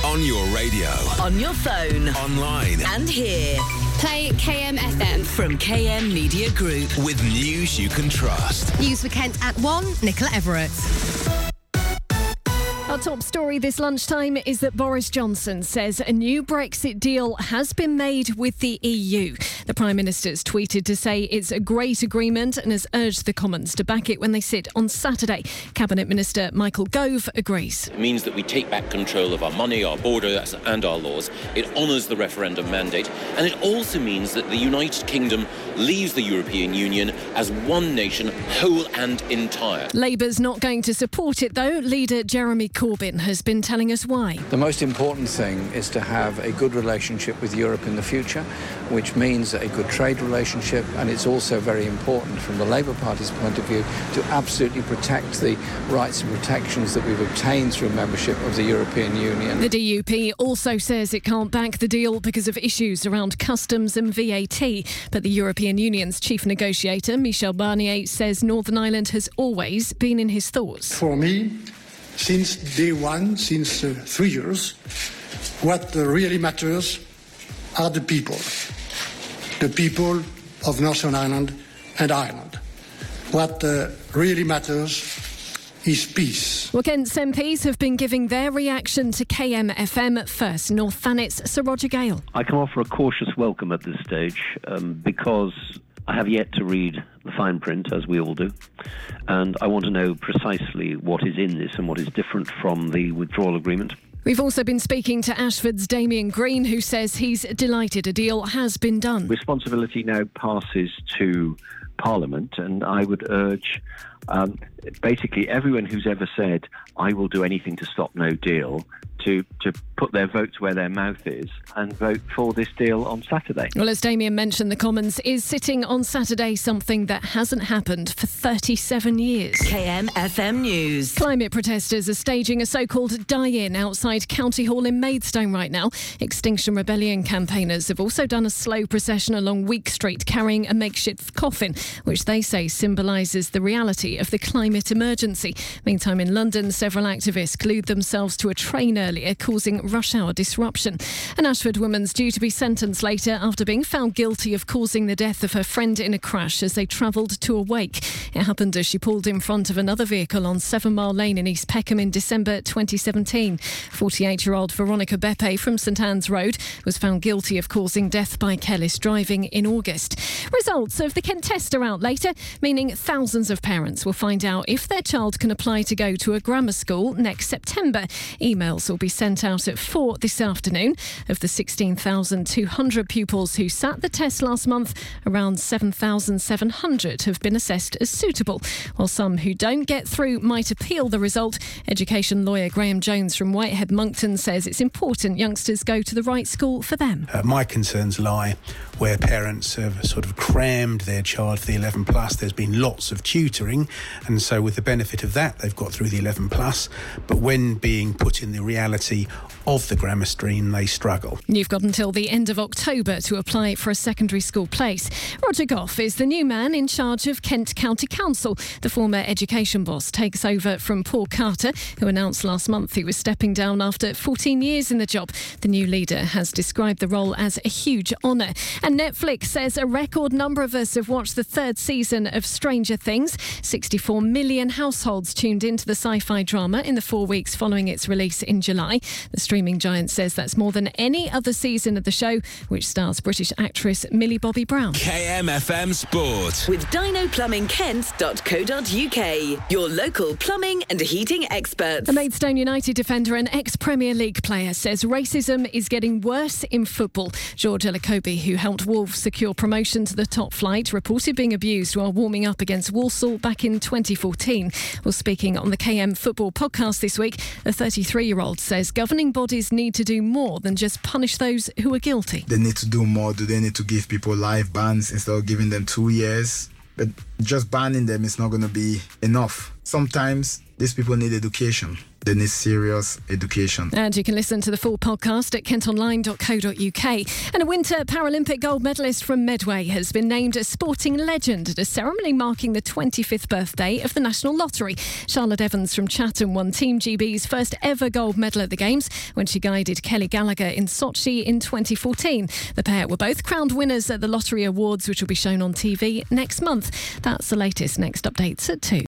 On your radio. On your phone. Online. And here. Play KMFM. From KM Media Group. With news you can trust. News for Kent at 1, Nicola Everett. Our top story this lunchtime is that Boris Johnson says a new Brexit deal has been made with the EU. The Prime Minister's tweeted to say it's a great agreement and has urged the Commons to back it when they sit on Saturday. Cabinet Minister Michael Gove agrees. It means that we take back control of our money, our borders and our laws. It honours the referendum mandate, and it also means that the United Kingdom leaves the European Union as one nation, whole and entire. Labour's not going to support it though. Leader Jeremy Corbyn has been telling us why. The most important thing is to have a good relationship with Europe in the future, which means a good trade relationship, and it's also very important from the Labour Party's point of view to absolutely protect the rights and protections that we've obtained through membership of the European Union. The DUP also says it can't back the deal because of issues around customs and VAT, but the European Union's chief negotiator, Michel Barnier, says Northern Ireland has always been in his thoughts. For me, since day one, since 3 years, what really matters are the people of Northern Ireland and Ireland. What really matters is peace. Well, Kent's MPs have been giving their reaction to KMFM. First, North Thanet's Sir Roger Gale. I can offer a cautious welcome at this stage because I have yet to read the fine print, as we all do, and I want to know precisely what is in this and what is different from the withdrawal agreement. We've also been speaking to Ashford's Damien Green, who says he's delighted a deal has been done. Responsibility now passes to Parliament, and I would urge basically everyone who's ever said, I will do anything to stop no deal, to put their votes where their mouth is and vote for this deal on Saturday. Well, as Damien mentioned, the Commons is sitting on Saturday, something that hasn't happened for 37 years. KMFM News. Climate protesters are staging a so-called die-in outside County Hall in Maidstone right now. Extinction Rebellion campaigners have also done a slow procession along Week Street carrying a makeshift coffin, which they say symbolises the reality of the climate emergency. Meantime, in London, several activists glued themselves to a train earlier, causing rush hour disruption. An Ashford woman's due to be sentenced later after being found guilty of causing the death of her friend in a crash as they travelled to a wake. It happened as she pulled in front of another vehicle on 7 Mile Lane in East Peckham in December 2017. 48-year-old Veronica Beppe from St Anne's Road was found guilty of causing death by careless driving in August. Results of the Kent test are out later, meaning thousands of parents will find out if their child can apply to go to a grammar school next September. Emails will be sent out at 4 this afternoon. Of the 16,200 pupils who sat the test last month, around 7,700 have been assessed as suitable. While some who don't get through might appeal the result, education lawyer Graham Jones from Whitehead Moncton says it's important youngsters go to the right school for them. My concerns lie where parents have sort of crammed their child for the 11 plus. There's been lots of tutoring, and so with the benefit of that, they've got through the 11 plus. But when being put in the reality of the grammar stream, they struggle. You've got until the end of October to apply for a secondary school place. Roger Goff is the new man in charge of Kent County Council. The former education boss takes over from Paul Carter, who announced last month he was stepping down after 14 years in the job. The new leader has described the role as a huge honour. And Netflix says a record number of us have watched the third season of Stranger Things. 64 million households tuned into the sci-fi drama in the 4 weeks following its release in July. The streaming giant says that's more than any other season of the show, which stars British actress Millie Bobby Brown. KMFM Sport. With dinoplumbingkent.co.uk, your local plumbing and heating experts. The Maidstone United defender and ex-Premier League player says racism is getting worse in football. George Elokobi, who helped Wolves secure promotion to the top flight, reported being abused while warming up against Walsall back in 2014. Well, speaking on the KM Football podcast this week, the 33-year-old says governing bodies need to do more than just punish those who are guilty. They need to do more. Do they need to give people life bans instead of giving them 2 years? But just banning them is not going to be enough. Sometimes these people need education. They need serious education. And you can listen to the full podcast at kentonline.co.uk. And a Winter Paralympic gold medalist from Medway has been named a sporting legend at a ceremony marking the 25th birthday of the National Lottery. Charlotte Evans from Chatham won Team GB's first ever gold medal at the Games when she guided Kelly Gallagher in Sochi in 2014. The pair were both crowned winners at the Lottery Awards, which will be shown on TV next month. That's the latest. Next updates at 2.